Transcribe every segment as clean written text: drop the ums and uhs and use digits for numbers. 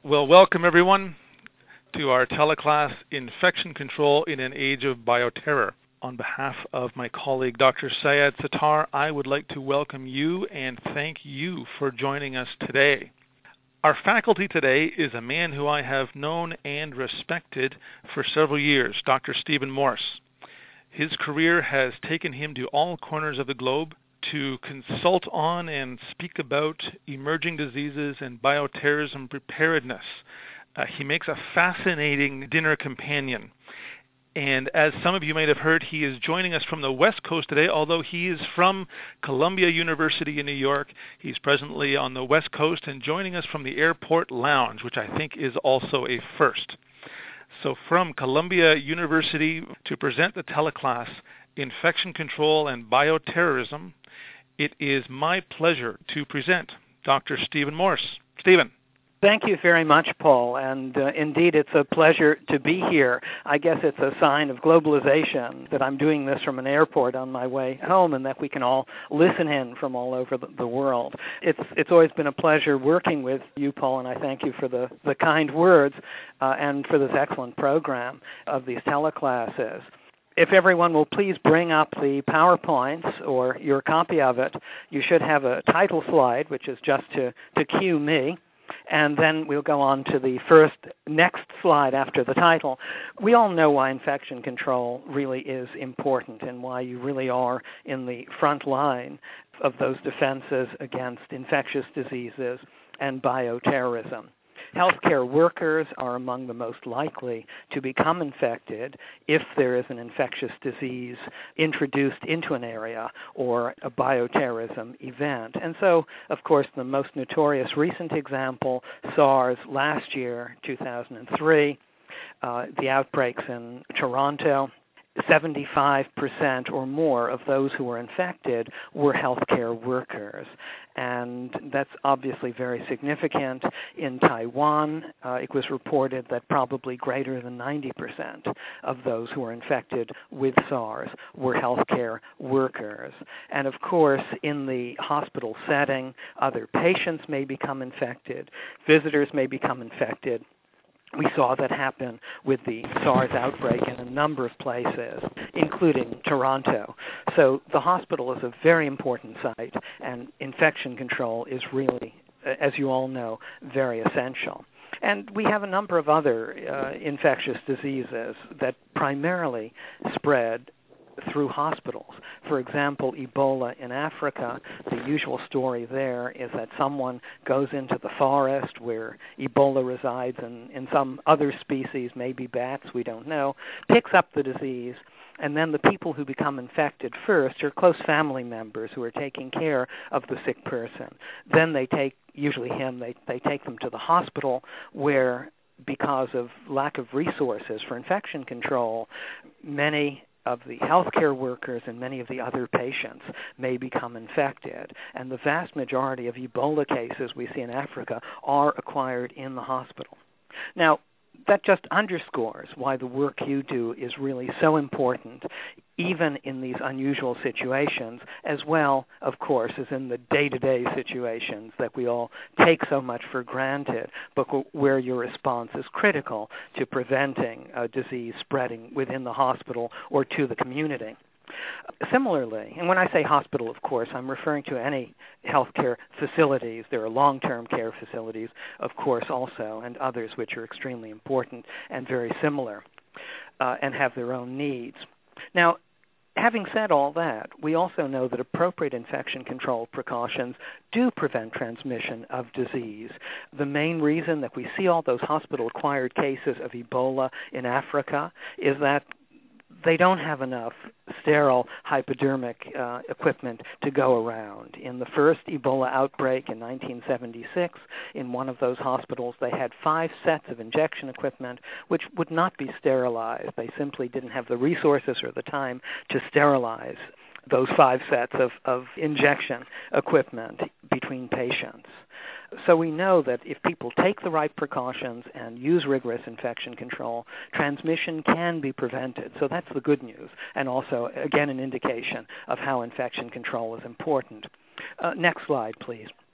Well, welcome everyone to our teleclass, Infection Control in an Age of Bioterror. On behalf of my colleague Dr. Syed Sattar, I would like to welcome you and thank you for joining us today. Our faculty today is a man who I have known and respected for several years, Dr. Stephen Morse. His career has taken him to all corners of the globe to consult on and speak about emerging diseases and bioterrorism preparedness. He makes a fascinating dinner companion. And as some of you might have heard, he is joining us from the West Coast today, although he is from Columbia University in New York. He's presently on the West Coast and joining us from the airport lounge, which I think is also a first. So from Columbia University to present the teleclass, Infection Control and Bioterrorism, it is my pleasure to present Dr. Stephen Morse. Stephen. Thank you very much, Paul, and indeed it's a pleasure to be here. I guess it's a sign of globalization that I'm doing this from an airport on my way home and that we can all listen in from all over the world. It's always been a pleasure working with you, Paul, and I thank you for the kind words and for this excellent program of these teleclasses. If everyone will please bring up the PowerPoints or your copy of it, you should have a title slide, which is just to cue me. And then we'll go on to the next slide after the title. We all know why infection control really is important and why you really are in the front line of those defenses against infectious diseases and bioterrorism. Healthcare workers are among the most likely to become infected if there is an infectious disease introduced into an area or a bioterrorism event. And so, of course, the most notorious recent example, SARS last year, 2003, the outbreaks in Toronto. 75% or more of those who were infected were healthcare workers. And that's obviously very significant. In Taiwan, it was reported that probably greater than 90% of those who were infected with SARS were healthcare workers. And of course, in the hospital setting, other patients may become infected, visitors may become infected. We saw that happen with the SARS outbreak in a number of places, including Toronto. So the hospital is a very important site, and infection control is really, as you all know, very essential. And we have a number of other infectious diseases that primarily spread through hospitals. For example, Ebola in Africa, the usual story there is that someone goes into the forest where Ebola resides and in some other species, maybe bats, we don't know, picks up the disease, and then the people who become infected first are close family members who are taking care of the sick person. Then they take, usually him, they take them to the hospital where, because of lack of resources for infection control, many of the healthcare workers and many of the other patients may become infected. And the vast majority of Ebola cases we see in Africa are acquired in the hospital. Now, that just underscores why the work you do is really so important, even in these unusual situations, as well, of course, as in the day-to-day situations that we all take so much for granted, but where your response is critical to preventing a disease spreading within the hospital or to the community. Similarly, and when I say hospital, of course, I'm referring to any healthcare facilities. There are long-term care facilities, of course, also, and others which are extremely important and very similar and have their own needs. Now, having said all that, we also know that appropriate infection control precautions do prevent transmission of disease. The main reason that we see all those hospital-acquired cases of Ebola in Africa is that they don't have enough sterile hypodermic equipment to go around. In the first Ebola outbreak in 1976, in one of those hospitals, they had 5 sets of injection equipment which would not be sterilized. They simply didn't have the resources or the time to sterilize those 5 sets of injection equipment between patients. So we know that if people take the right precautions and use rigorous infection control, transmission can be prevented. So that's the good news, and also, again, an indication of how infection control is important. Next slide, please.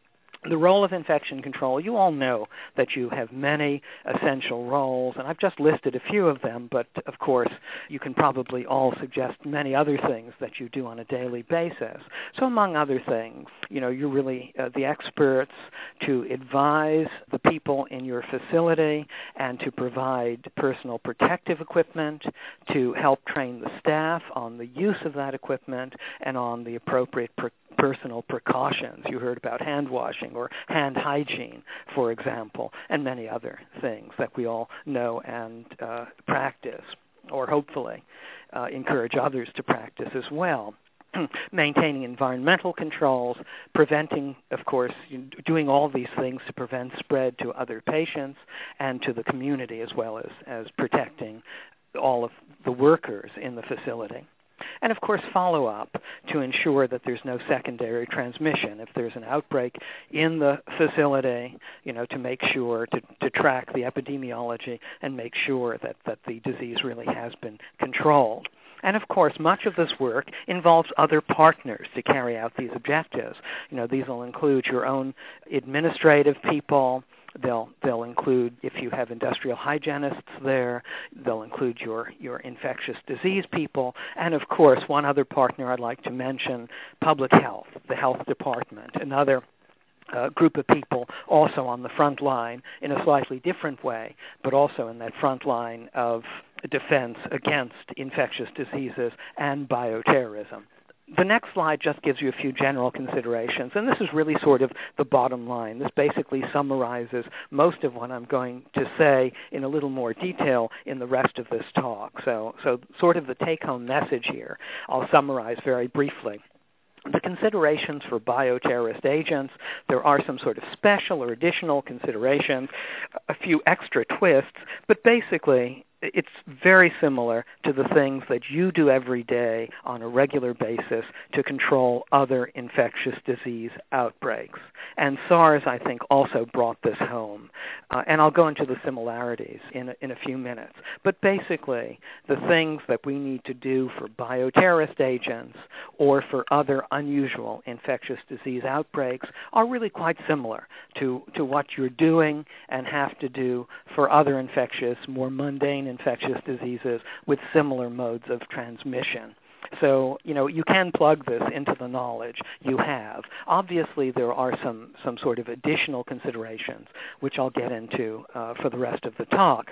The role of infection control, you all know that you have many essential roles, and I've just listed a few of them, but of course you can probably all suggest many other things that you do on a daily basis. So among other things, you're really the experts to advise the people in your facility and to provide personal protective equipment, to help train the staff on the use of that equipment and on the appropriate personal precautions. You heard about hand washing or hand hygiene, for example, and many other things that we all know and practice, or hopefully encourage others to practice as well. Maintaining environmental controls, preventing, of course, doing all these things to prevent spread to other patients and to the community, as well as protecting all of the workers in the facility. And, of course, follow-up to ensure that there's no secondary transmission. If there's an outbreak in the facility, to make sure to track the epidemiology and make sure that the disease really has been controlled. And, of course, much of this work involves other partners to carry out these objectives. These will include your own administrative people. They'll include, if you have industrial hygienists there, they'll include your infectious disease people, and of course, one other partner I'd like to mention, public health, the health department, another group of people also on the front line in a slightly different way, but also in that front line of defense against infectious diseases and bioterrorism. The next slide just gives you a few general considerations, and this is really sort of the bottom line. This basically summarizes most of what I'm going to say in a little more detail in the rest of this talk. So sort of the take-home message here, I'll summarize very briefly. The considerations for bioterrorist agents, there are some sort of special or additional considerations, a few extra twists, but basically it's very similar to the things that you do every day on a regular basis to control other infectious disease outbreaks. And SARS, I think, also brought this home. And I'll go into the similarities in a few minutes. But basically, the things that we need to do for bioterrorist agents or for other unusual infectious disease outbreaks are really quite similar to what you're doing and have to do for other more mundane infectious diseases with similar modes of transmission. So, you can plug this into the knowledge you have. Obviously, there are some sort of additional considerations, which I'll get into for the rest of the talk.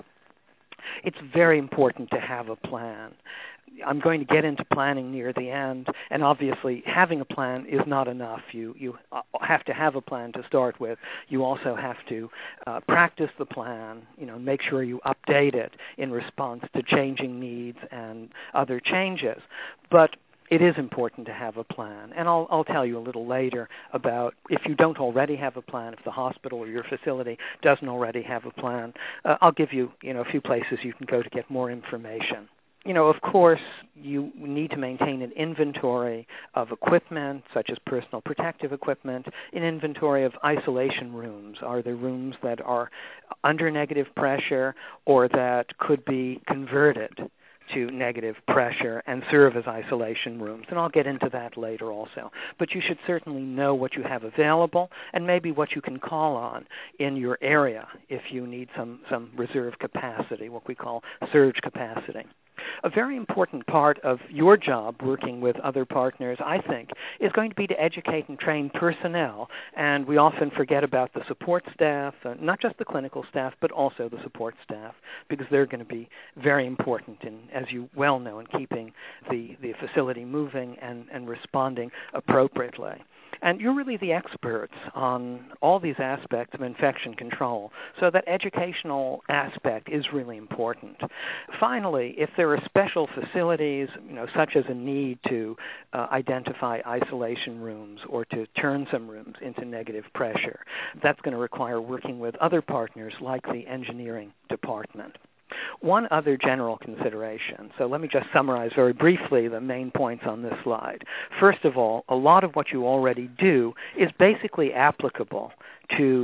It's very important to have a plan. I'm going to get into planning near the end, and obviously having a plan is not enough. You have to have a plan to start with. You also have to practice the plan, make sure you update it in response to changing needs and other changes. But it is important to have a plan, and I'll tell you a little later about if you don't already have a plan, if the hospital or your facility doesn't already have a plan. I'll give you, a few places you can go to get more information. Of course, you need to maintain an inventory of equipment, such as personal protective equipment, an inventory of isolation rooms. Are there rooms that are under negative pressure or that could be converted to negative pressure and serve as isolation rooms? And I'll get into that later also. But you should certainly know what you have available and maybe what you can call on in your area if you need some reserve capacity, what we call surge capacity. A very important part of your job working with other partners, I think, is going to be to educate and train personnel. And we often forget about the support staff, not just the clinical staff, but also the support staff, because they're going to be very important in, as you well know, in keeping the facility moving and responding appropriately. And you're really the experts on all these aspects of infection control, so that educational aspect is really important. Finally, if there are special facilities, such as a need to identify isolation rooms or to turn some rooms into negative pressure, that's going to require working with other partners like the engineering department. One other general consideration, so let me just summarize very briefly the main points on this slide. First of all, a lot of what you already do is basically applicable to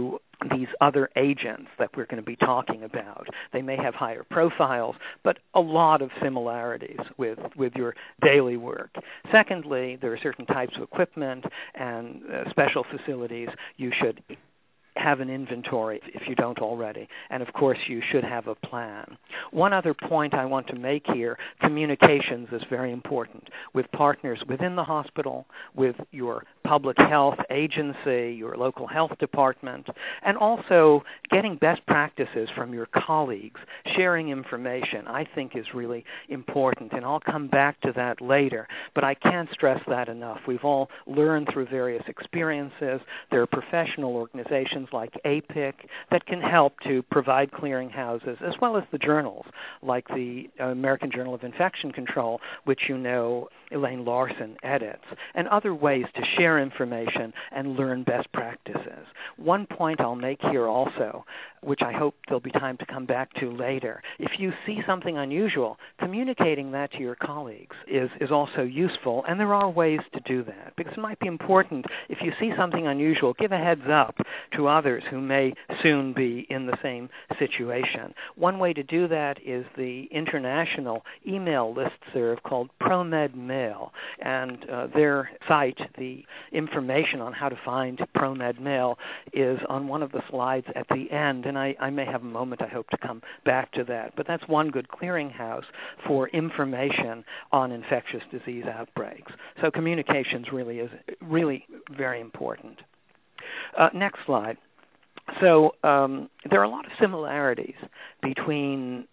these other agents that we're going to be talking about. They may have higher profiles, but a lot of similarities with your daily work. Secondly, there are certain types of equipment and special facilities you should have an inventory if you don't already. And of course, you should have a plan. One other point I want to make here, communications is very important with partners within the hospital, with your public health agency, your local health department, and also getting best practices from your colleagues. Sharing information, I think, is really important, and I'll come back to that later, but I can't stress that enough. We've all learned through various experiences. There are professional organizations like APIC that can help to provide clearinghouses, as well as the journals like the American Journal of Infection Control, which you know Elaine Larson edits, and other ways to share information and learn best practices. One point I'll make here also, which I hope there'll be time to come back to later, if you see something unusual, communicating that to your colleagues is also useful, and there are ways to do that, because it might be important, if you see something unusual, give a heads up to others who may soon be in the same situation. One way to do that is the international email listserv called ProMed Mail, and their site, the information on how to find ProMed Mail is on one of the slides at the end, and I may have a moment, I hope, to come back to that. But that's one good clearinghouse for information on infectious disease outbreaks. So communications really is very important. Next slide. So there are a lot of similarities between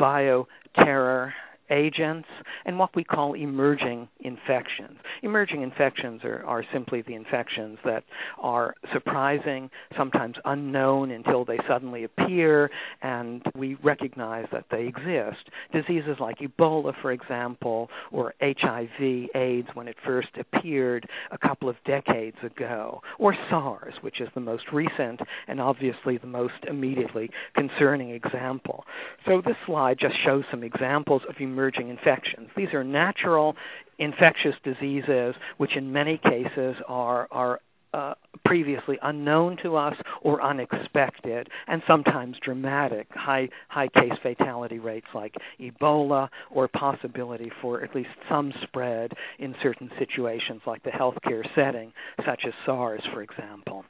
bioterror agents and what we call emerging infections. Emerging infections are simply the infections that are surprising, sometimes unknown until they suddenly appear, and we recognize that they exist. Diseases like Ebola, for example, or HIV, AIDS, when it first appeared a couple of decades ago, or SARS, which is the most recent and obviously the most immediately concerning example. So this slide just shows some examples of emerging infections. These are natural infectious diseases which in many cases are previously unknown to us or unexpected, and sometimes dramatic, high case fatality rates like Ebola, or possibility for at least some spread in certain situations like the healthcare setting, such as SARS, for example.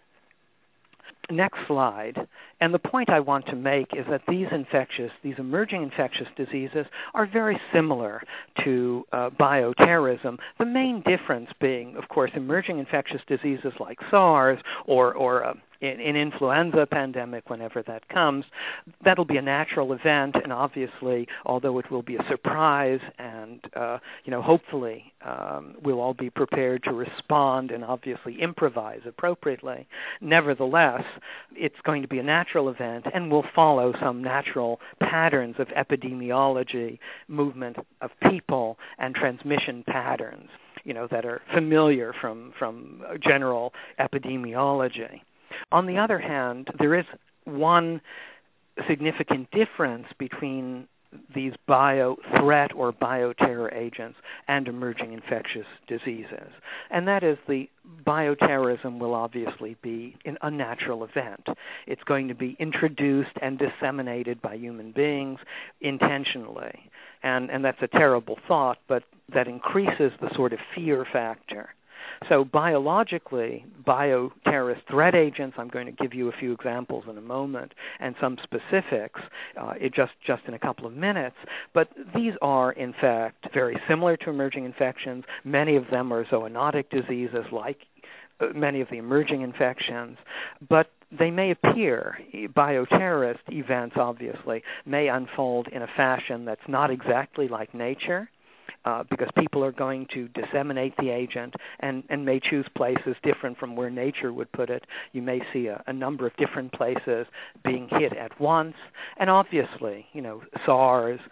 Next slide. And the point I want to make is that these emerging infectious diseases are very similar to bioterrorism. The main difference being, of course, emerging infectious diseases like SARS or an influenza pandemic, whenever that comes, that'll be a natural event, and obviously, although it will be a surprise, and hopefully we'll all be prepared to respond and obviously improvise appropriately. Nevertheless, it's going to be a natural event, and will follow some natural patterns of epidemiology, movement of people, and transmission patterns, that are familiar from general epidemiology. On the other hand, there is one significant difference between these bio-threat or bioterror agents and emerging infectious diseases, and that is the bioterrorism will obviously be an unnatural event. It's going to be introduced and disseminated by human beings intentionally, and that's a terrible thought, but that increases the sort of fear factor. So biologically, bioterrorist threat agents, I'm going to give you a few examples in a moment, and some specifics just in a couple of minutes, but these are, in fact, very similar to emerging infections. Many of them are zoonotic diseases like many of the emerging infections, but they may appear, bioterrorist events obviously, may unfold in a fashion that's not exactly like nature, because people are going to disseminate the agent and may choose places different from where nature would put it. You may see a number of different places being hit at once. And obviously, SARS,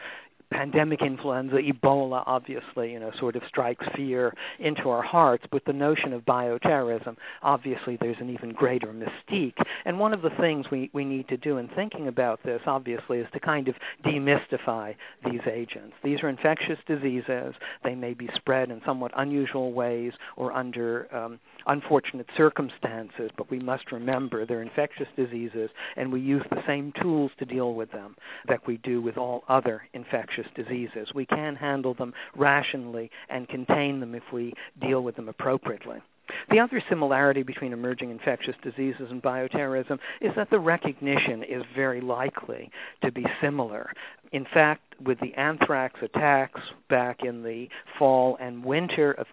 pandemic influenza, Ebola, obviously, sort of strikes fear into our hearts. But the notion of bioterrorism, obviously, there's an even greater mystique. And one of the things we need to do in thinking about this, obviously, is to kind of demystify these agents. These are infectious diseases. They may be spread in somewhat unusual ways or under unfortunate circumstances, but we must remember they're infectious diseases, and we use the same tools to deal with them that we do with all other infectious diseases. We can handle them rationally and contain them if we deal with them appropriately. The other similarity between emerging infectious diseases and bioterrorism is that the recognition is very likely to be similar. In fact, with the anthrax attacks back in the fall and winter of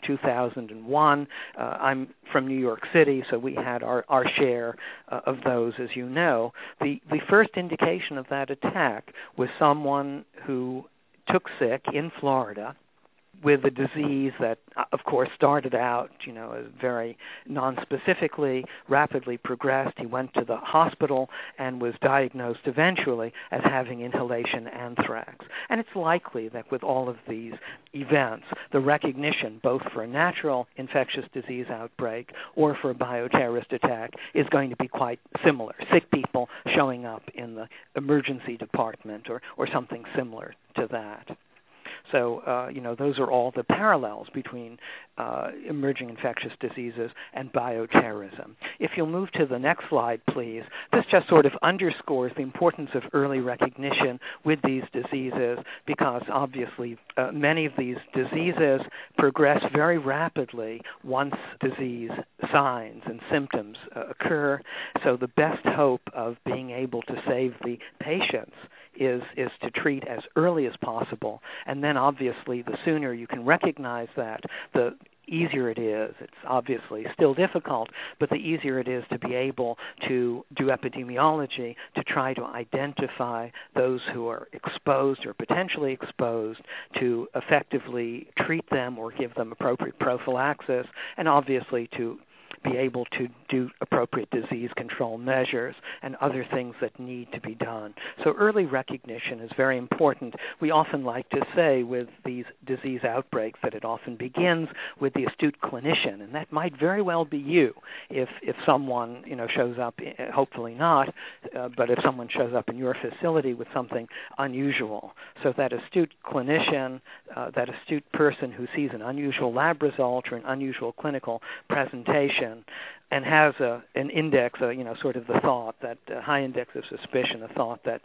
2001, I'm from New York City, so we had our share of those, as you know. The first indication of that attack was someone who took sick in Florida with a disease that, of course, started out, very nonspecifically, rapidly progressed. He went to the hospital and was diagnosed eventually as having inhalation anthrax. And it's likely that with all of these events, the recognition, both for a natural infectious disease outbreak or for a bioterrorist attack, is going to be quite similar. Sick people showing up in the emergency department or something similar to that. So, those are all the parallels between emerging infectious diseases and bioterrorism. If you'll move to the next slide, please, this just sort of underscores the importance of early recognition with these diseases because, obviously, many of these diseases progress very rapidly once disease signs and symptoms occur. So the best hope of being able to save the patients is to treat as early as possible. And then obviously the sooner you can recognize that, the easier it is. It's obviously still difficult, but the easier it is to be able to do epidemiology to try to identify those who are exposed or potentially exposed, to effectively treat them or give them appropriate prophylaxis, and obviously to be able to do appropriate disease control measures and other things that need to be done. So early recognition is very important. We often like to say with these disease outbreaks that it often begins with the astute clinician, and that might very well be you if someone shows up, hopefully not, but if someone shows up in your facility with something unusual. So that astute clinician, that astute person who sees an unusual lab result or an unusual clinical presentation and has an index, sort of the thought that high index of suspicion, a thought that,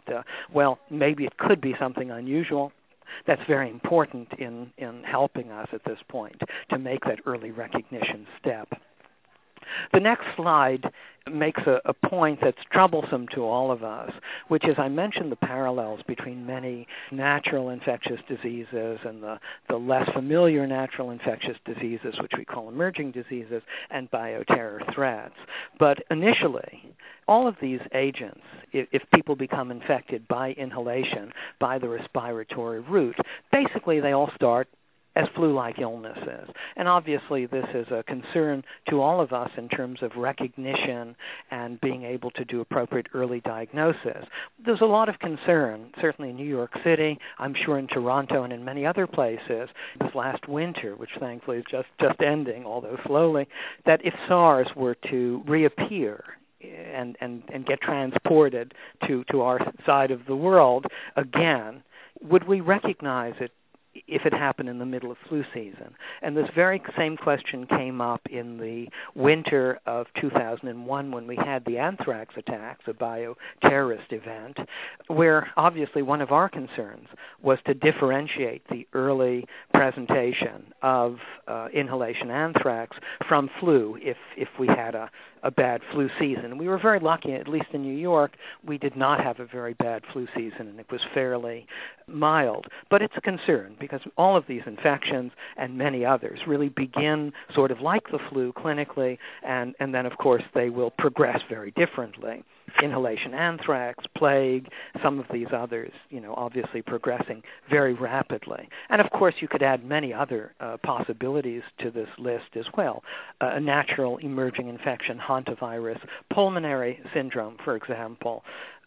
maybe it could be something unusual. That's very important in helping us at this point to make that early recognition step. The next slide makes a point that's troublesome to all of us, which is I mentioned the parallels between many natural infectious diseases and the less familiar natural infectious diseases, which we call emerging diseases, and bioterror threats. But initially, all of these agents, if people become infected by inhalation, by the respiratory route, basically they all start as flu-like illnesses. And obviously this is a concern to all of us in terms of recognition and being able to do appropriate early diagnosis. There's a lot of concern, certainly in New York City, I'm sure in Toronto and in many other places, this last winter, which thankfully is just ending, although slowly, that if SARS were to reappear and get transported to our side of the world again, would we recognize it if it happened in the middle of flu season? And this very same question came up in the winter of 2001 when we had the anthrax attacks, a bioterrorist event, where obviously one of our concerns was to differentiate the early presentation of inhalation anthrax from flu if we had a bad flu season. We were very lucky, at least in New York, we did not have a very bad flu season, and it was fairly mild. But it's a concern because all of these infections and many others really begin sort of like the flu clinically, and then, of course, they will progress very differently. Inhalation anthrax, plague, some of these others, obviously progressing very rapidly. And, of course, you could add many other possibilities to this list as well. A natural emerging infection, hantavirus, pulmonary syndrome, for example,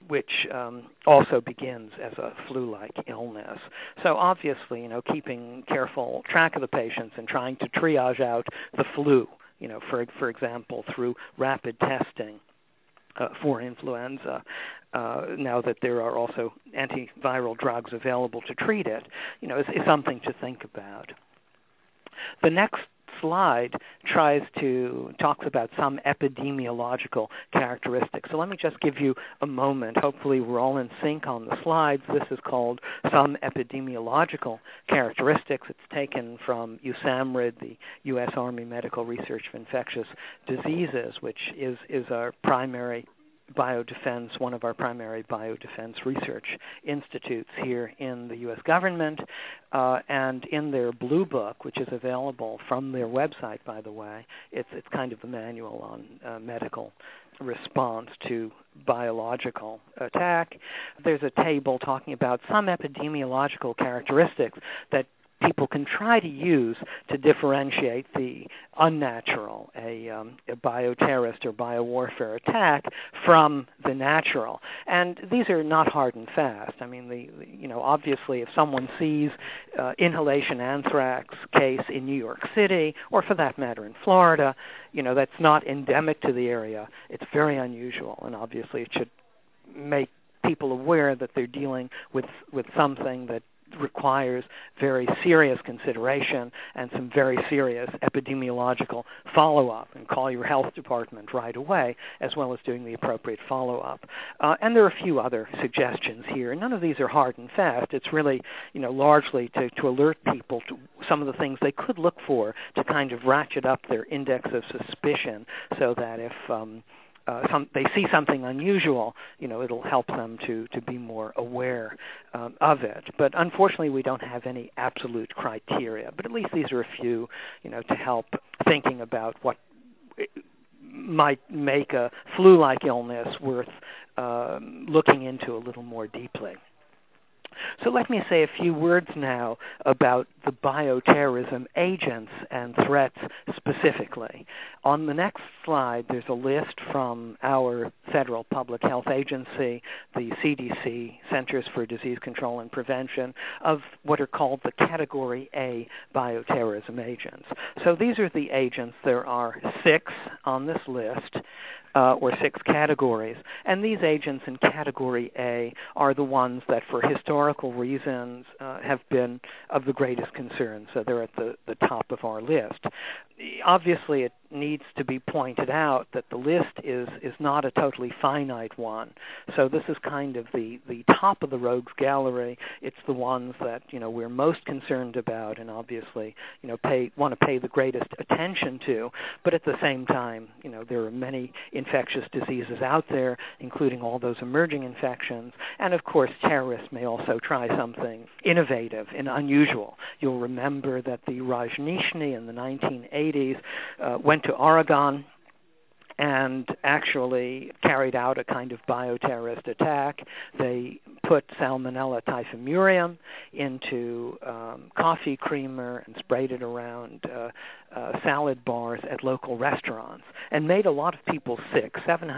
which also begins as a flu-like illness. So obviously, keeping careful track of the patients and trying to triage out the flu, for example, through rapid testing for influenza, now that there are also antiviral drugs available to treat it, is something to think about. The next slide talks about some epidemiological characteristics. So let me just give you a moment. Hopefully we're all in sync on the slides. This is called Some Epidemiological Characteristics. It's taken from USAMRIID, the U.S. Army Medical Research of Infectious Diseases, which is our primary biodefense, one of our primary biodefense research institutes here in the U.S. government, and in their Blue Book, which is available from their website, by the way, it's kind of the manual on medical response to biological attack. There's a table talking about some epidemiological characteristics that people can try to use to differentiate the unnatural, a bioterrorist or biowarfare attack, from the natural. And these are not hard and fast. I mean, obviously, if someone sees inhalation anthrax case in New York City, or for that matter in Florida, that's not endemic to the area. It's very unusual, and obviously it should make people aware that they're dealing with something that requires very serious consideration and some very serious epidemiological follow-up, and call your health department right away, as well as doing the appropriate follow-up. And there are a few other suggestions here. None of these are hard and fast. It's really, largely to alert people to some of the things they could look for to kind of ratchet up their index of suspicion, so that if they see something unusual, it'll help them to be more aware of it. But unfortunately, we don't have any absolute criteria. But at least these are a few, to help thinking about what might make a flu-like illness worth looking into a little more deeply. So let me say a few words now about the bioterrorism agents and threats specifically. On the next slide, there's a list from our federal public health agency, the CDC, Centers for Disease Control and Prevention, of what are called the Category A bioterrorism agents. So these are the agents. There are 6 on this list, or 6 categories. And these agents in Category A are the ones that, for historical reasons, have been of the greatest concern. So they're at the top of our list. Obviously, it needs to be pointed out that the list is not a totally finite one. So this is kind of the top of the rogues gallery. It's the ones that we're most concerned about, and obviously want to pay the greatest attention to. But at the same time, there are many infectious diseases out there, including all those emerging infections. And of course, terrorists may also try something innovative and unusual. You'll remember that the Rajneeshni in the 1980s went to Oregon and actually carried out a kind of bioterrorist attack. They put Salmonella typhimurium into coffee creamer and sprayed it around salad bars at local restaurants, and made a lot of people sick.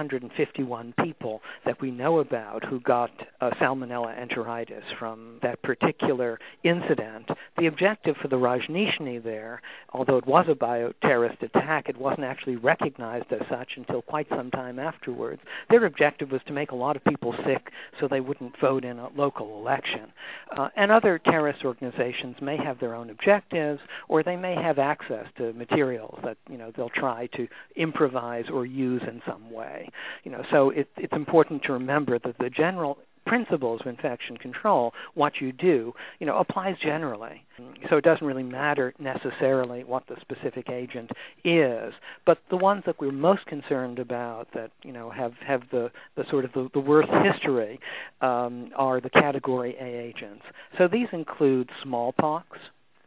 751 people that we know about who got Salmonella enteritis from that particular incident. The objective for the Rajneeshni there, although it was a bioterrorist attack, it wasn't actually recognized as such until quite some time afterwards. Their objective was to make a lot of people sick so they wouldn't vote in a local election. And other terrorist organizations may have their own objectives, or they may have access to materials that they'll try to improvise or use in some way. So it's important to remember that the general principles of infection control, what you do, applies generally. So it doesn't really matter necessarily what the specific agent is, but the ones that we're most concerned about that have the sort of the worst history are the Category A agents. So these include smallpox,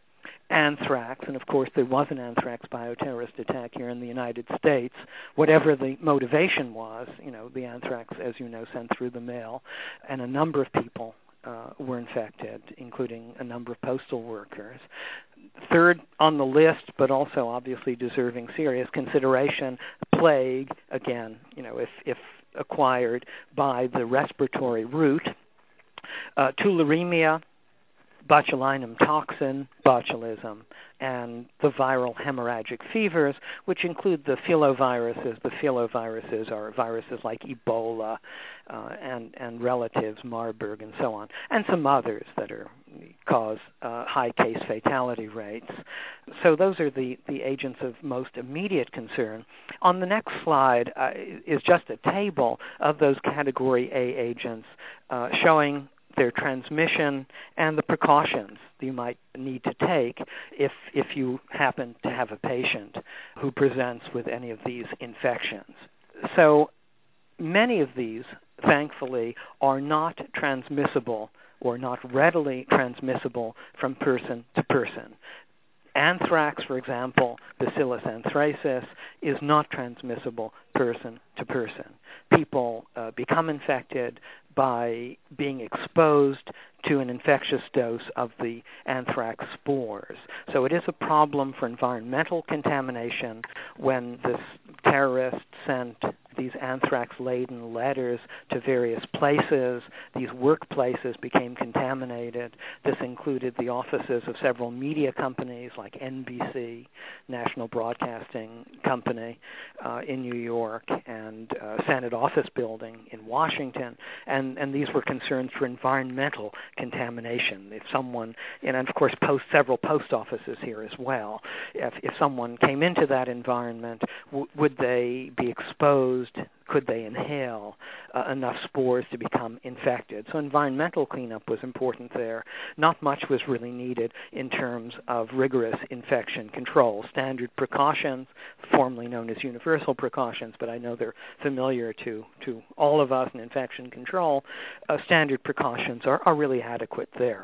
anthrax, and of course there was an anthrax bioterrorist attack here in the United States. Whatever the motivation was, the anthrax, as you know, sent through the mail, and a number of people were infected, including a number of postal workers. Third on the list, but also obviously deserving serious consideration, plague. Again, if acquired by the respiratory route, tularemia, botulinum toxin, botulism, and the viral hemorrhagic fevers, which include the filoviruses. The filoviruses are viruses like Ebola and relatives, Marburg, and so on, and some others that cause high case fatality rates. So those are the agents of most immediate concern. On the next slide is just a table of those Category A agents showing their transmission and the precautions that you might need to take if you happen to have a patient who presents with any of these infections. So many of these, thankfully, are not transmissible or not readily transmissible from person to person. Anthrax, for example, Bacillus anthracis, is not transmissible person to person. People become infected by being exposed to an infectious dose of the anthrax spores. So it is a problem for environmental contamination when this terrorist sent these anthrax-laden letters to various places. These workplaces became contaminated. This included the offices of several media companies like NBC, National Broadcasting Company in New York, and Senate Office Building in Washington. And these were concerns for environmental contamination. If someone, and of course several post offices here as well, if someone came into that environment, would they be exposed? Could they inhale enough spores to become infected? So environmental cleanup was important there. Not much was really needed in terms of rigorous infection control. Standard precautions, formerly known as universal precautions, but I know they're familiar to all of us in infection control, standard precautions are really adequate there.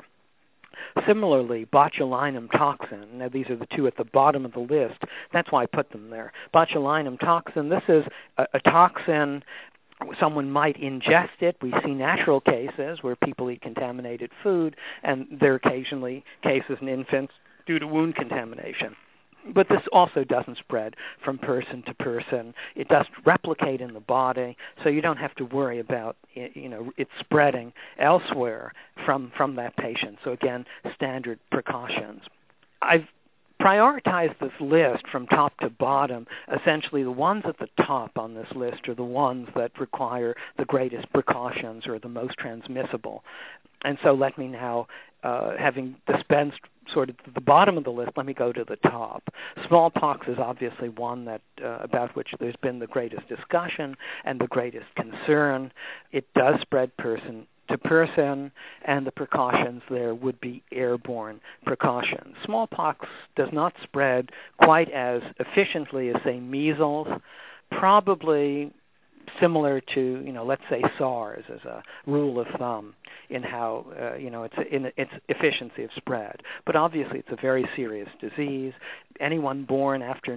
Similarly, botulinum toxin, now these are the two at the bottom of the list, that's why I put them there. Botulinum toxin, this is a toxin, someone might ingest it. We see natural cases where people eat contaminated food, and there are occasionally cases in infants due to wound contamination. But this also doesn't spread from person to person. It doesn't replicate in the body, so you don't have to worry about it spreading elsewhere from that patient. So again, standard precautions. I've prioritized this list from top to bottom. Essentially, the ones at the top on this list are the ones that require the greatest precautions or are the most transmissible. And so let me now, having dispensed sort of the bottom of the list, let me go to the top. Smallpox is obviously one that about which there's been the greatest discussion and the greatest concern. It does spread person to person, and the precautions there would be airborne precautions. Smallpox does not spread quite as efficiently as, say, measles, probably similar to, let's say SARS as a rule of thumb in how, its efficiency of spread. But obviously it's a very serious disease. Anyone born after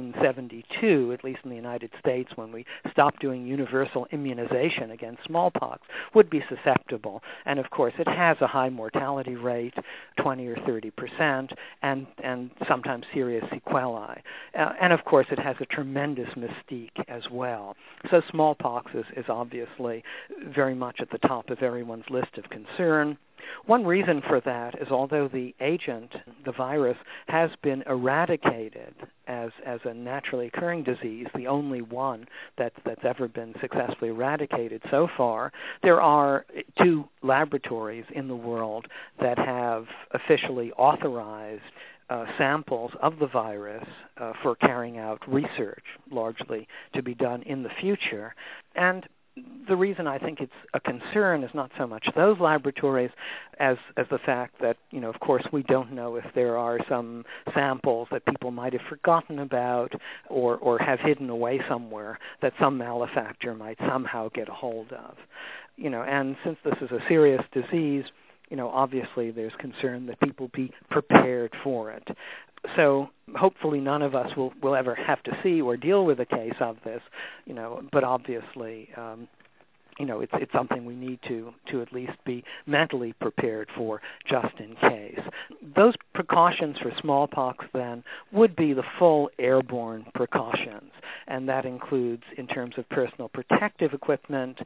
1972, at least in the United States, when we stopped doing universal immunization against smallpox, would be susceptible. And of course, it has a high mortality rate, 20 or 30%, and sometimes serious sequelae. And of course, it has a tremendous mystique as well. So smallpox is obviously very much at the top of everyone's list of concern. One reason for that is although the agent, the virus, has been eradicated as a naturally occurring disease, the only one that's ever been successfully eradicated so far, there are two laboratories in the world that have officially authorized samples of the virus for carrying out research, largely to be done in the future. And the reason I think it's a concern is not so much those laboratories as the fact that, of course, we don't know if there are some samples that people might have forgotten about or have hidden away somewhere that some malefactor might somehow get a hold of. And since this is a serious disease, obviously there's concern that people be prepared for it. So hopefully none of us will ever have to see or deal with a case of this, but obviously it's something we need to at least be mentally prepared for just in case. Those precautions for smallpox then would be the full airborne precautions, and that includes, in terms of personal protective equipment,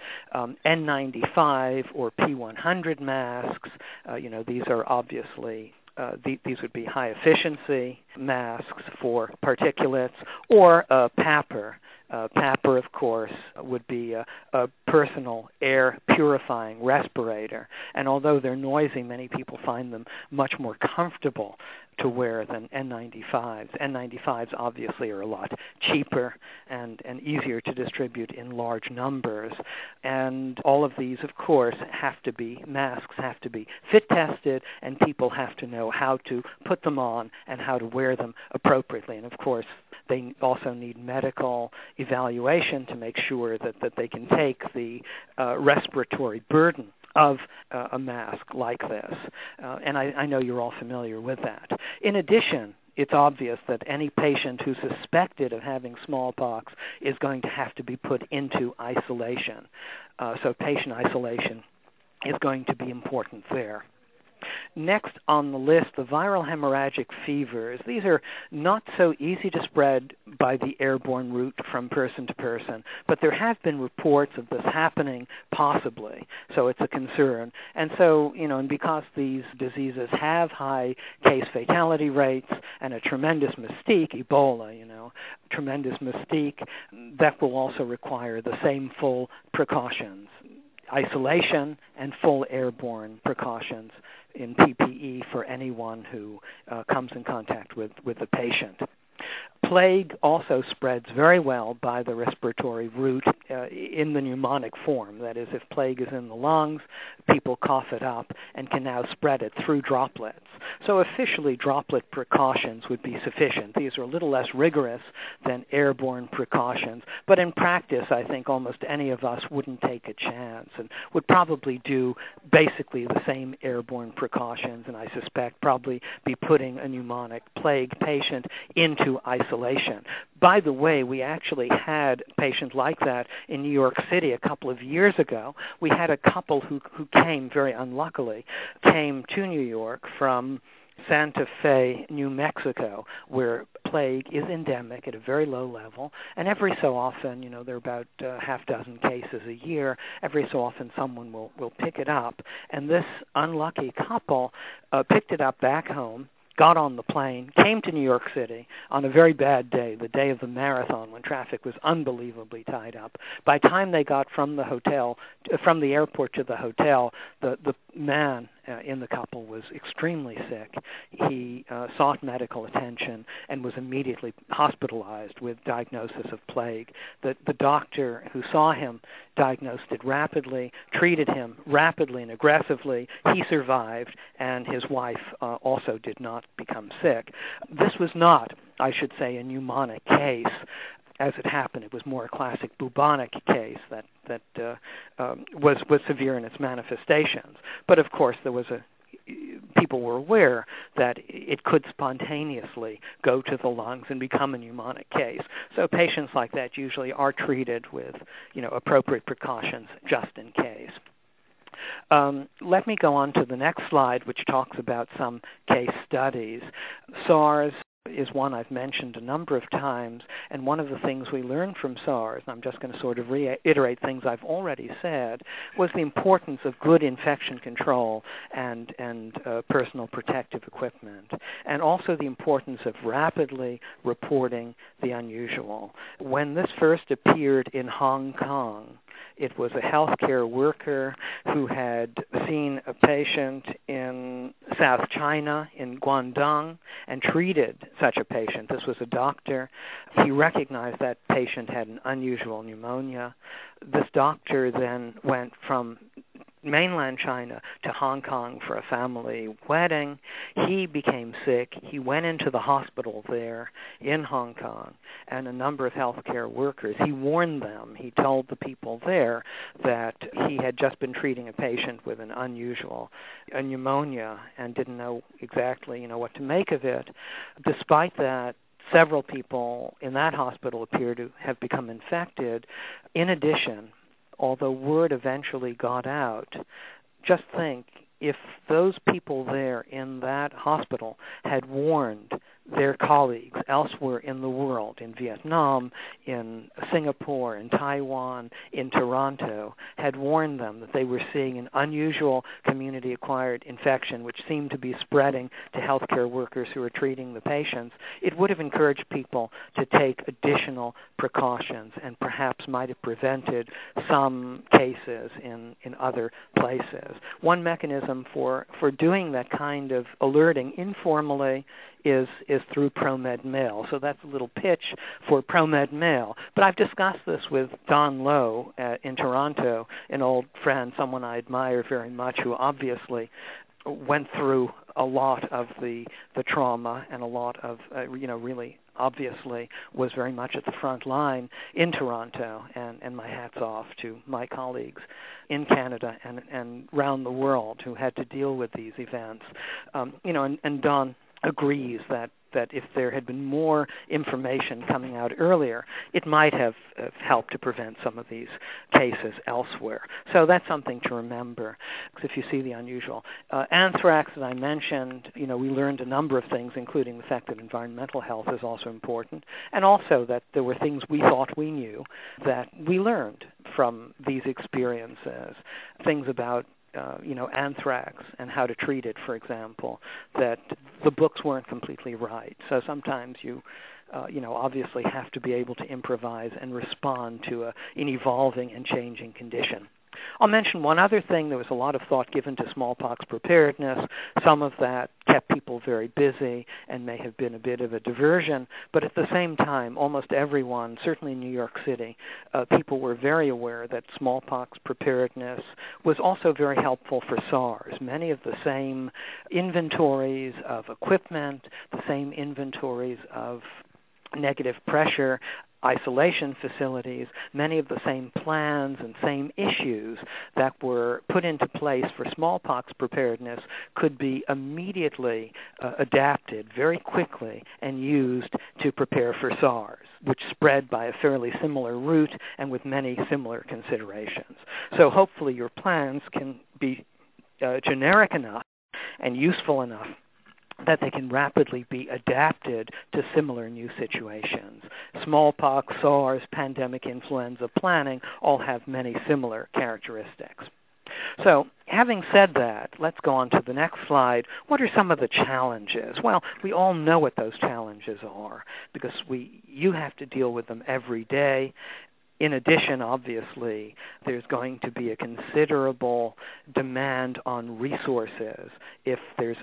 N95 or P100 masks. These are obviously these would be high-efficiency masks for particulates, or PAPR. PAPR, of course, would be a personal air purifying respirator. And although they're noisy, many people find them much more comfortable to wear than N95s. N95s obviously are a lot cheaper and easier to distribute in large numbers. And all of these, of course, masks have to be fit tested, and people have to know how to put them on and how to wear them appropriately. And of course, they also need medical evaluation to make sure that they can take the respiratory burden of a mask like this. And I know you're all familiar with that. In addition, it's obvious that any patient who's suspected of having smallpox is going to have to be put into isolation. So patient isolation is going to be important there. Next on the list, the viral hemorrhagic fevers. These are not so easy to spread by the airborne route from person to person, but there have been reports of this happening possibly, so it's a concern. And so, and because these diseases have high case fatality rates and a tremendous mystique, Ebola, tremendous mystique, that will also require the same full precautions, isolation and full airborne precautions in PPE for anyone who comes in contact with the patient. Plague also spreads very well by the respiratory route in the pneumonic form. That is, if plague is in the lungs, people cough it up and can now spread it through droplets. So officially, droplet precautions would be sufficient. These are a little less rigorous than airborne precautions, but in practice, I think almost any of us wouldn't take a chance and would probably do basically the same airborne precautions, and I suspect probably be putting a pneumonic plague patient into isolation. By the way, we actually had a patient like that in New York City a couple of years ago. We had a couple who came, very unluckily, came to New York from Santa Fe, New Mexico, where plague is endemic at a very low level, and every so often, there are about half dozen cases a year, every so often someone will pick it up, and this unlucky couple picked it up back home, got on the plane, came to New York City on a very bad day, the day of the marathon when traffic was unbelievably tied up. By the time they got from the airport to the hotel, the man in the couple was extremely sick. He sought medical attention and was immediately hospitalized with diagnosis of plague. The doctor who saw him diagnosed it rapidly, treated him rapidly and aggressively. He survived, and his wife also did not become sick. This was not, I should say, a pneumonic case. As it happened, it was more a classic bubonic case that was severe in its manifestations. But of course, people were aware that it could spontaneously go to the lungs and become a pneumonic case. So patients like that usually are treated with, appropriate precautions just in case. Let me go on to the next slide, which talks about some case studies. SARS is one I've mentioned a number of times, and one of the things we learned from SARS, and I'm just going to sort of reiterate things I've already said, was the importance of good infection control and personal protective equipment, and also the importance of rapidly reporting the unusual. When this first appeared in Hong Kong, it was a healthcare worker who had seen a patient in South China, in Guangdong, and treated such a patient. This was a doctor. He recognized that patient had an unusual pneumonia. This doctor then went from mainland China to Hong Kong for a family wedding. He became sick. He went into the hospital there in Hong Kong, and a number of healthcare workers, he warned them, he told the people there that he had just been treating a patient with an unusual pneumonia and didn't know exactly, what to make of it. Despite that, several people in that hospital appear to have become infected. In addition, although word eventually got out. Just think, if those people there in that hospital had warned their colleagues elsewhere in the world, in Vietnam, in Singapore, in Taiwan, in Toronto, had warned them that they were seeing an unusual community-acquired infection which seemed to be spreading to healthcare workers who were treating the patients, it would have encouraged people to take additional precautions and perhaps might have prevented some cases in other places. One mechanism for doing that kind of alerting informally is through ProMed Mail. So that's a little pitch for ProMed Mail. But I've discussed this with Don Lowe in Toronto, an old friend, someone I admire very much, who obviously went through a lot of the trauma and a lot of, really obviously was very much at the front line in Toronto, and my hat's off to my colleagues in Canada and around the world who had to deal with these events. And Don agrees that if there had been more information coming out earlier, it might have helped to prevent some of these cases elsewhere. So that's something to remember if you see the unusual. Anthrax, as I mentioned, we learned a number of things, including the fact that environmental health is also important, and also that there were things we thought we knew that we learned from these experiences, things about anthrax and how to treat it, for example, that the books weren't completely right. So sometimes you obviously have to be able to improvise and respond to an evolving and changing condition. I'll mention one other thing. There was a lot of thought given to smallpox preparedness. Some of that kept people very busy and may have been a bit of a diversion. But at the same time, almost everyone, certainly in New York City, people were very aware that smallpox preparedness was also very helpful for SARS. Many of the same inventories of equipment, the same inventories of negative pressure isolation facilities, many of the same plans and same issues that were put into place for smallpox preparedness could be immediately adapted very quickly and used to prepare for SARS, which spread by a fairly similar route and with many similar considerations. So hopefully your plans can be generic enough and useful enough that they can rapidly be adapted to similar new situations. Smallpox, SARS, pandemic influenza planning all have many similar characteristics. So, having said that, let's go on to the next slide. What are some of the challenges? Well, we all know what those challenges are because you have to deal with them every day. In addition, obviously, there's going to be a considerable demand on resources if there's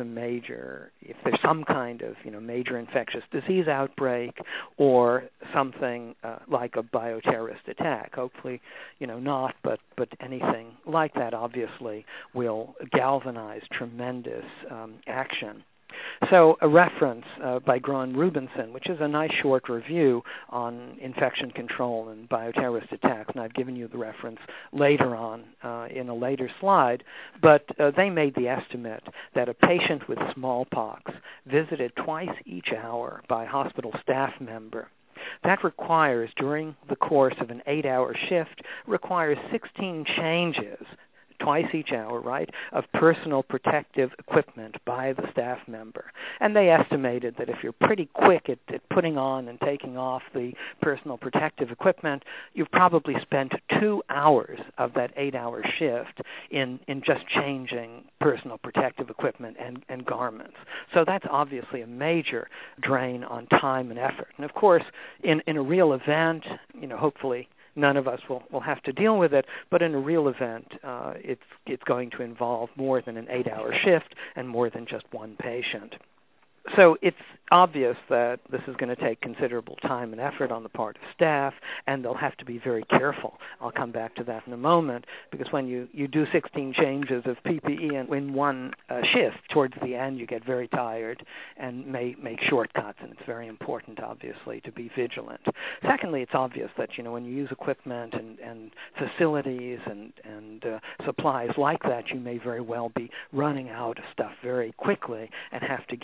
some kind of, major infectious disease outbreak or something like a bioterrorist attack. Hopefully, not, but anything like that obviously will galvanize tremendous action. So a reference by Groen Rubinson, which is a nice short review on infection control and bioterrorist attacks, and I've given you the reference later on in a later slide, but they made the estimate that a patient with smallpox visited twice each hour by a hospital staff member. That requires, during the course of an 8-hour shift, requires 16 changes twice each hour, right, of personal protective equipment by the staff member. And they estimated that if you're pretty quick at putting on and taking off the personal protective equipment, you've probably spent 2 hours of that 8-hour shift in just changing personal protective equipment and garments. So that's obviously a major drain on time and effort. And of course, in a real event, hopefully none of us will have to deal with it, but in a real event, it's going to involve more than an 8-hour shift and more than just one patient. So it's obvious that this is going to take considerable time and effort on the part of staff, and they'll have to be very careful. I'll come back to that in a moment, because when you do 16 changes of PPE in one shift, towards the end you get very tired and may make shortcuts, and it's very important, obviously, to be vigilant. Secondly, it's obvious that, when you use equipment and facilities and supplies like that, you may very well be running out of stuff very quickly and have to get more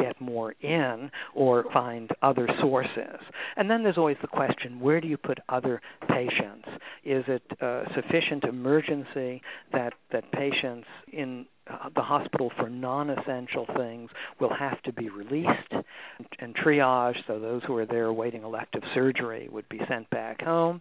more in or find other sources. And then there's always the question, where do you put other patients? Is it sufficient emergency that patients in the hospital for non-essential things will have to be released and triaged, so those who are there awaiting elective surgery would be sent back home?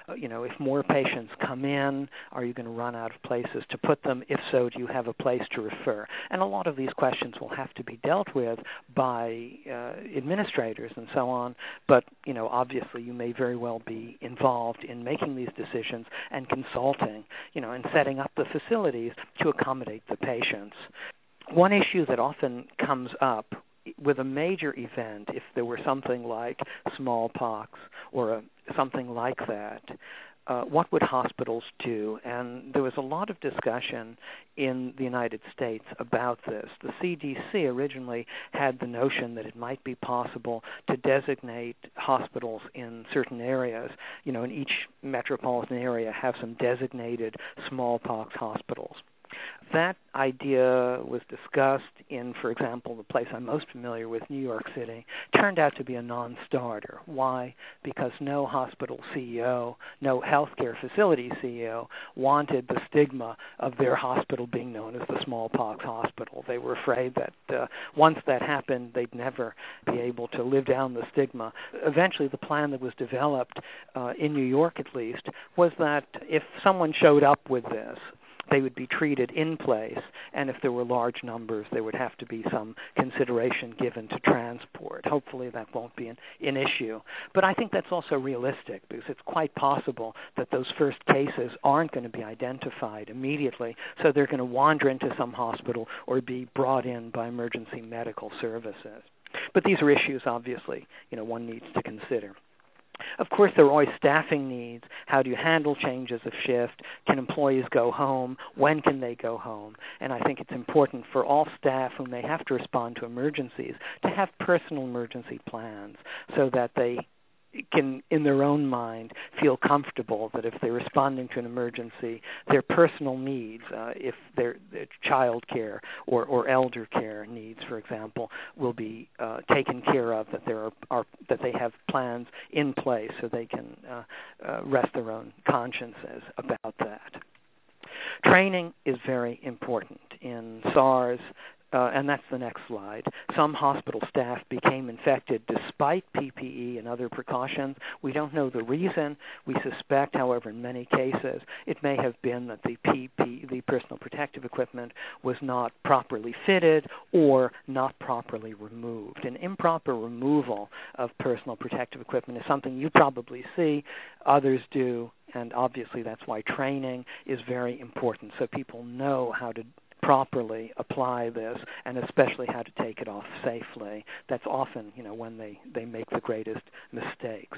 If more patients come in, are you going to run out of places to put them? If so, do you have a place to refer? And a lot of these questions will have to be dealt with by administrators and so on, but obviously you may very well be involved in making these decisions and consulting, and setting up the facilities to accommodate the patients. One issue that often comes up with a major event, if there were something like smallpox or something like that, what would hospitals do? And there was a lot of discussion in the United States about this. The CDC originally had the notion that it might be possible to designate hospitals in certain areas, in each metropolitan area have some designated smallpox hospitals. That idea was discussed in, for example, the place I'm most familiar with, New York City, turned out to be a non-starter. Why? Because no hospital CEO, no healthcare facility CEO wanted the stigma of their hospital being known as the smallpox hospital. They were afraid that once that happened, they'd never be able to live down the stigma. Eventually, the plan that was developed in New York, at least, was that if someone showed up with this, they would be treated in place, and if there were large numbers, there would have to be some consideration given to transport. Hopefully that won't be an issue. But I think that's also realistic, because it's quite possible that those first cases aren't going to be identified immediately, so they're going to wander into some hospital or be brought in by emergency medical services. But these are issues, obviously, one needs to consider. Of course, there are always staffing needs. How do you handle changes of shift? Can employees go home? When can they go home? And I think it's important for all staff who may have to respond to emergencies to have personal emergency plans so that they can, in their own mind, feel comfortable that if they're responding to an emergency, their personal needs, if their child care or elder care needs, for example, will be taken care of, that they have plans in place so they can rest their own consciences about that. Training is very important. In SARS, and that's the next slide, some hospital staff became infected despite PPE and other precautions. We don't know the reason. We suspect, however, in many cases, it may have been that the PPE, the personal protective equipment, was not properly fitted or not properly removed. An improper removal of personal protective equipment is something you probably see, others do, and obviously that's why training is very important, so people know how to properly apply this, and especially how to take it off safely. That's often, when they make the greatest mistakes.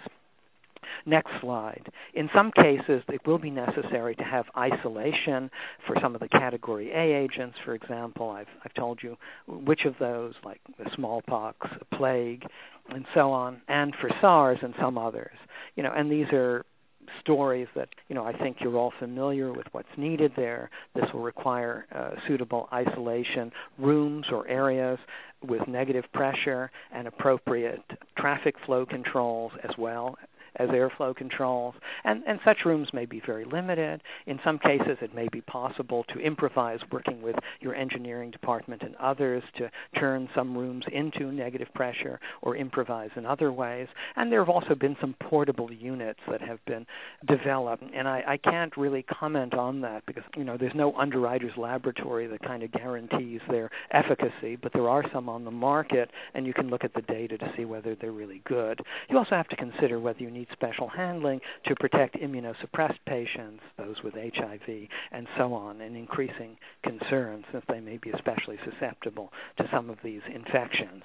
Next slide. In some cases, it will be necessary to have isolation for some of the Category A agents, for example. I've told you which of those, like the smallpox, plague, and so on, and for SARS and some others. And these are stories that, I think you're all familiar with what's needed there. This will require suitable isolation rooms or areas with negative pressure and appropriate traffic flow controls as well as airflow controls, and such rooms may be very limited. In some cases, it may be possible to improvise working with your engineering department and others to turn some rooms into negative pressure or improvise in other ways. And there have also been some portable units that have been developed, and I can't really comment on that because, there's no underwriter's laboratory that kind of guarantees their efficacy, but there are some on the market, and you can look at the data to see whether they're really good. You also have to consider whether you need special handling to protect immunosuppressed patients, those with HIV, and so on, an increasing concern since they may be especially susceptible to some of these infections.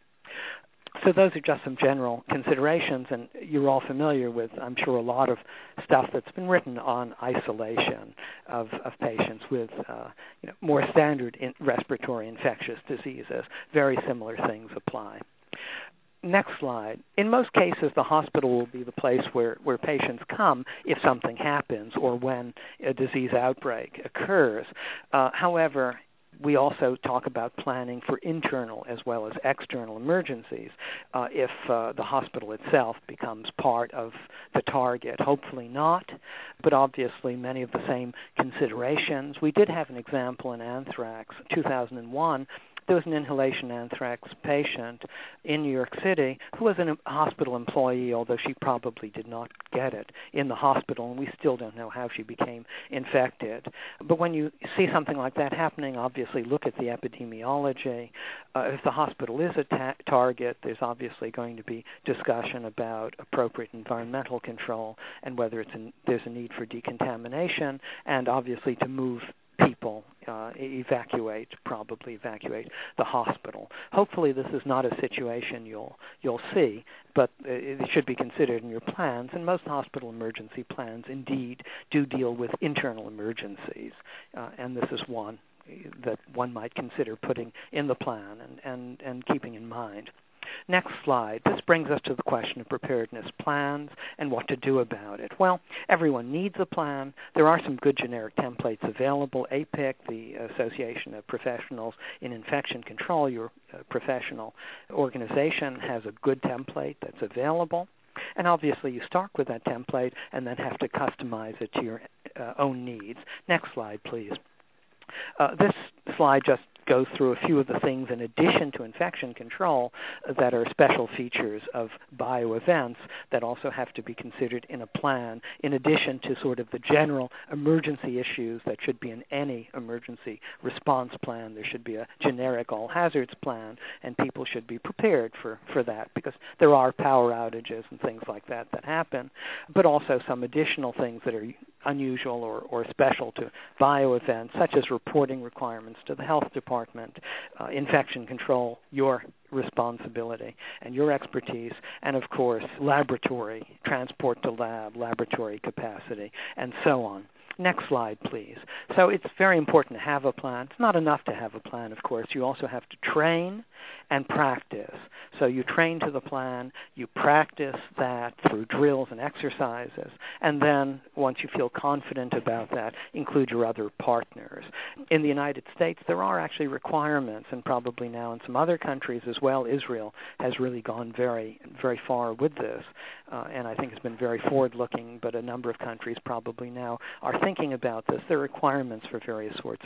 So those are just some general considerations, and you're all familiar with, I'm sure, a lot of stuff that's been written on isolation of patients with more standard respiratory infectious diseases. Very similar things apply. Next slide. In most cases, the hospital will be the place where patients come if something happens or when a disease outbreak occurs. However, We also talk about planning for internal as well as external emergencies if the hospital itself becomes part of the target. Hopefully not, but obviously many of the same considerations. We did have an example in anthrax, 2001. There was an inhalation anthrax patient in New York City who was a hospital employee, although she probably did not get it in the hospital, and we still don't know how she became infected. But when you see something like that happening, obviously look at the epidemiology. If the hospital is a target, there's obviously going to be discussion about appropriate environmental control and whether there's a need for decontamination, and obviously to move people, probably evacuate the hospital. Hopefully this is not a situation you'll see, but it should be considered in your plans, and most hospital emergency plans indeed do deal with internal emergencies, and this is one that one might consider putting in the plan and keeping in mind. Next slide. This brings us to the question of preparedness plans and what to do about it. Well, everyone needs a plan. There are some good generic templates available. APIC, the Association of Professionals in Infection Control, your professional organization, has a good template that's available. And obviously you start with that template and then have to customize it to your own needs. Next slide, please. This slide just goes through a few of the things in addition to infection control that are special features of bioevents that also have to be considered in a plan, in addition to sort of the general emergency issues that should be in any emergency response plan. There should be a generic all hazards plan, and people should be prepared for that, because there are power outages and things like that happen, but also some additional things that are unusual or special to bioevents, such as reporting requirements to the health department, infection control, your responsibility and your expertise, and of course laboratory, transport to lab, laboratory capacity, and so on. Next slide, please. So it's very important to have a plan. It's not enough to have a plan, of course. You also have to train and practice. So you train to the plan, you practice that through drills and exercises, and then once you feel confident about that, include your other partners. In the United States, there are actually requirements, and probably now in some other countries as well. Israel has really gone very, very far with this, and I think it's been very forward-looking, but a number of countries probably now are thinking about this. There are requirements for various sorts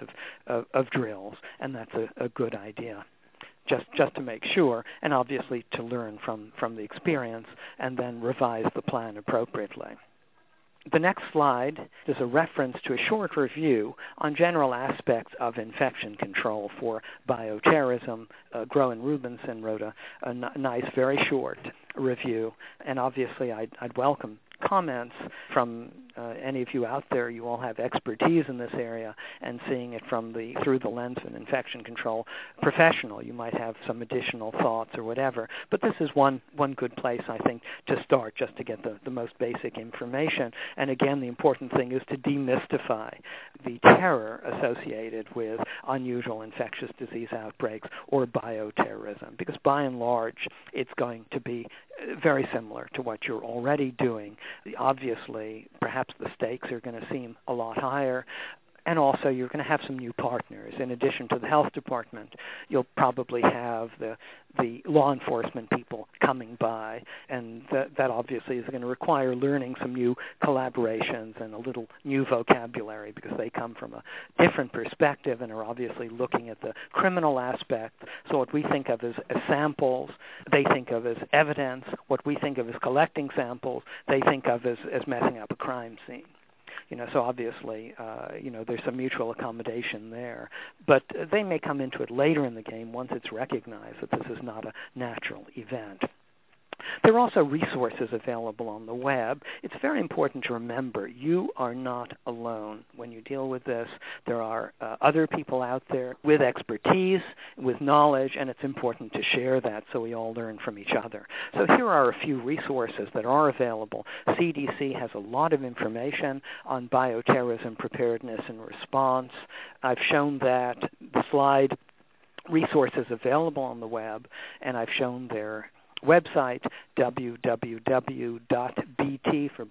of drills, and that's a good idea. Just to make sure, and obviously to learn from the experience, and then revise the plan appropriately. The next slide is a reference to a short review on general aspects of infection control for bioterrorism. Groen Rubinson wrote a nice, very short review, and obviously I'd welcome comments from any of you out there. You all have expertise in this area, and seeing it through the lens of an infection control professional, you might have some additional thoughts or whatever. But this is one good place, I think, to start, just to get the most basic information. And again, the important thing is to demystify the terror associated with unusual infectious disease outbreaks or bioterrorism, because by and large, it's going to be very similar to what you're already doing. Obviously, perhaps the stakes are going to seem a lot higher, and also you're going to have some new partners. In addition to the health department, you'll probably have the law enforcement people coming by, and that obviously is going to require learning some new collaborations and a little new vocabulary, because they come from a different perspective and are obviously looking at the criminal aspect. So what we think of as samples, they think of as evidence. What we think of as collecting samples, they think of as messing up a crime scene. So obviously, there's some mutual accommodation there. But they may come into it later in the game once it's recognized that this is not a natural event. There are also resources available on the web. It's very important to remember you are not alone when you deal with this. There are other people out there with expertise, with knowledge, and it's important to share that so we all learn from each other. So here are a few resources that are available. CDC has a lot of information on bioterrorism preparedness and response. I've shown that the slide resources available on the web, and I've shown their website, www.bdc.gov. BT for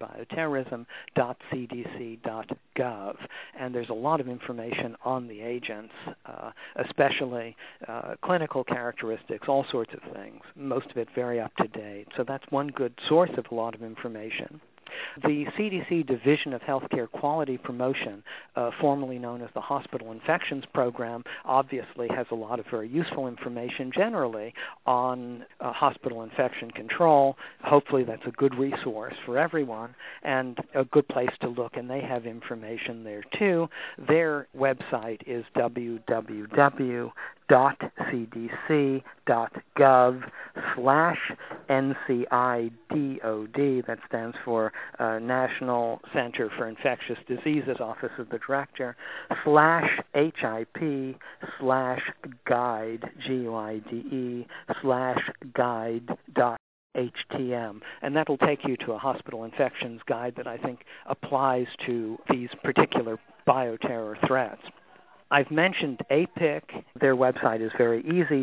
bioterrorism.cdc.gov. And there's a lot of information on the agents, especially clinical characteristics, all sorts of things, most of it very up to date. So that's one good source of a lot of information. The CDC Division of Healthcare Quality Promotion, formerly known as the Hospital Infections Program, obviously has a lot of very useful information generally on hospital infection control. Hopefully that's a good resource for everyone and a good place to look, and they have information there too. Their website is www.cdc.gov/NCIDOD. That stands for National Center for Infectious Diseases, Office of the Director, /HIP/guide, GUIDE/guide.htm, and that'll take you to a hospital infections guide that I think applies to these particular bioterror threats. I've mentioned APIC. Their website is very easy,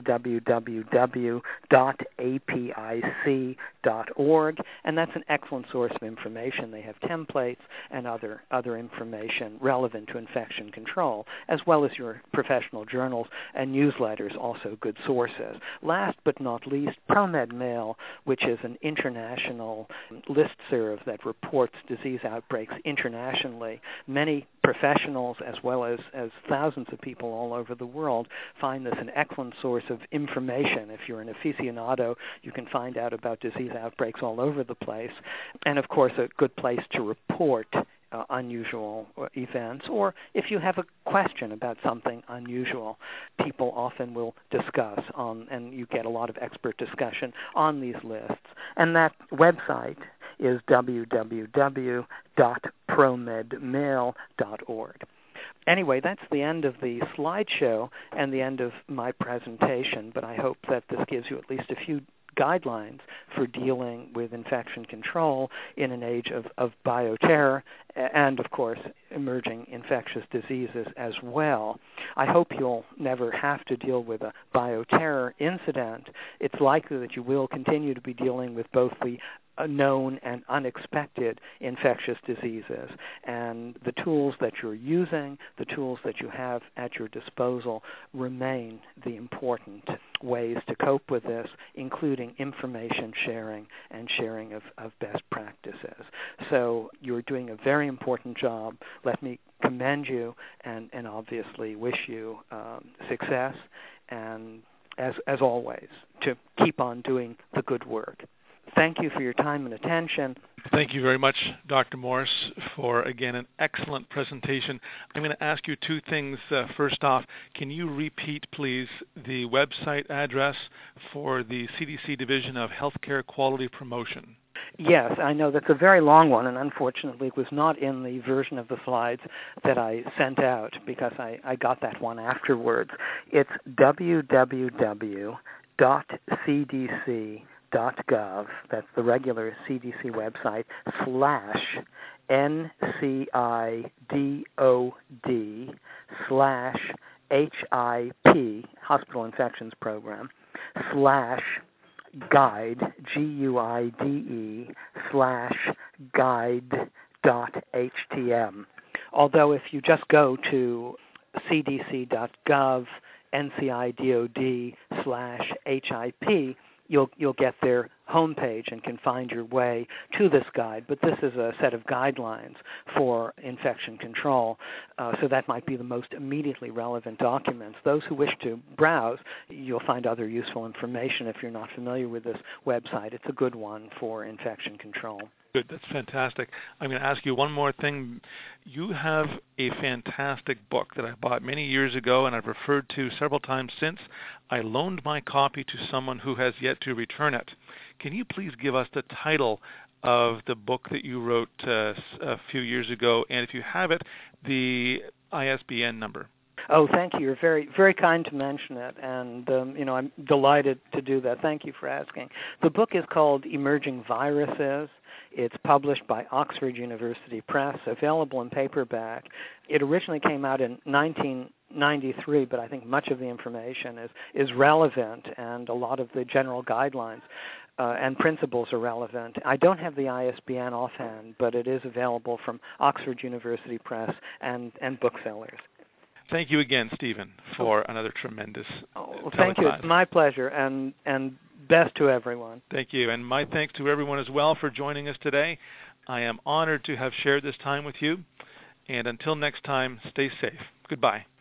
www.apic.org, and that's an excellent source of information. They have templates and other information relevant to infection control, as well as your professional journals and newsletters, also good sources. Last but not least, ProMed Mail, which is an international listserv that reports disease outbreaks internationally. Many professionals, as well as thousands of people all over the world, find this an excellent source of information. If you're an aficionado, you can find out about disease outbreaks all over the place. And of course, a good place to report unusual events, or if you have a question about something unusual, people often will discuss and you get a lot of expert discussion on these lists. And that website is www.promedmail.org. Anyway, that's the end of the slideshow and the end of my presentation, but I hope that this gives you at least a few guidelines for dealing with infection control in an age of bioterror and, of course, emerging infectious diseases as well. I hope you'll never have to deal with a bioterror incident. It's likely that you will continue to be dealing with both the known and unexpected infectious diseases. And the tools that you're using, the tools that you have at your disposal remain the important ways to cope with this, including information sharing and sharing of best practices. So you're doing a very important job. Let me commend you and obviously wish you success and, as always, to keep on doing the good work. Thank you for your time and attention. Thank you very much, Dr. Morse, for, again, an excellent presentation. I'm going to ask you two things. First off, can you repeat, please, the website address for the CDC Division of Healthcare Quality Promotion? Yes, I know that's a very long one, and unfortunately it was not in the version of the slides that I sent out because I got that one afterwards. It's www.cdc.gov, that's the regular CDC website, /NCIDOD/HIP, Hospital Infections Program, /guide, GUIDE/guide.htm. Although if you just go to cdc.gov, NCIDOD/HIP, you'll get their homepage and can find your way to this guide. But this is a set of guidelines for infection control, so that might be the most immediately relevant documents. Those who wish to browse, you'll find other useful information if you're not familiar with this website. It's a good one for infection control. Good. That's fantastic. I'm going to ask you one more thing. You have a fantastic book that I bought many years ago and I've referred to several times since. I loaned my copy to someone who has yet to return it. Can you please give us the title of the book that you wrote a few years ago, and if you have it, the ISBN number? Oh, thank you. You're very, very kind to mention it, and I'm delighted to do that. Thank you for asking. The book is called Emerging Viruses. It's published by Oxford University Press, available in paperback. It originally came out in 1993, but I think much of the information is relevant, and a lot of the general guidelines and principles are relevant. I don't have the ISBN offhand, but it is available from Oxford University Press and booksellers. Thank you again, Stephen, for another tremendous Thank you. It's my pleasure, and best to everyone. Thank you, and my thanks to everyone as well for joining us today. I am honored to have shared this time with you, and until next time, stay safe. Goodbye.